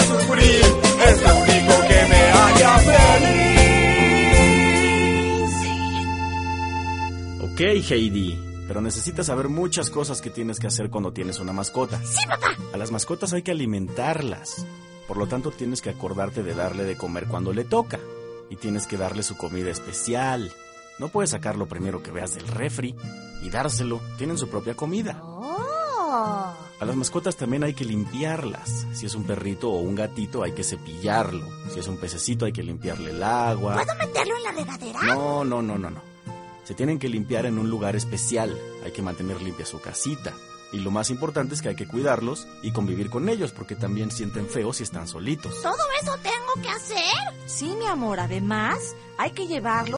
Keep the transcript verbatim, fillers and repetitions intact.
sufrir, es lo único que me haría feliz. Ok, Heidi, pero necesitas saber muchas cosas que tienes que hacer cuando tienes una mascota. ¡Sí, papá! A las mascotas hay que alimentarlas. Por lo tanto, tienes que acordarte de darle de comer cuando le toca. Y tienes que darle su comida especial. No puedes sacar lo primero que veas del refri y dárselo. Tienen su propia comida. ¡Oh! A las mascotas también hay que limpiarlas. Si es un perrito o un gatito, hay que cepillarlo. Si es un pececito, hay que limpiarle el agua. ¿Puedo meterlo en la regadera? No, no, no, no, no. Se tienen que limpiar en un lugar especial. Hay que mantener limpia su casita. Y lo más importante es que hay que cuidarlos y convivir con ellos, porque también sienten feo si están solitos. ¿Todo eso tengo que hacer? Sí, mi amor, además hay que llevarlo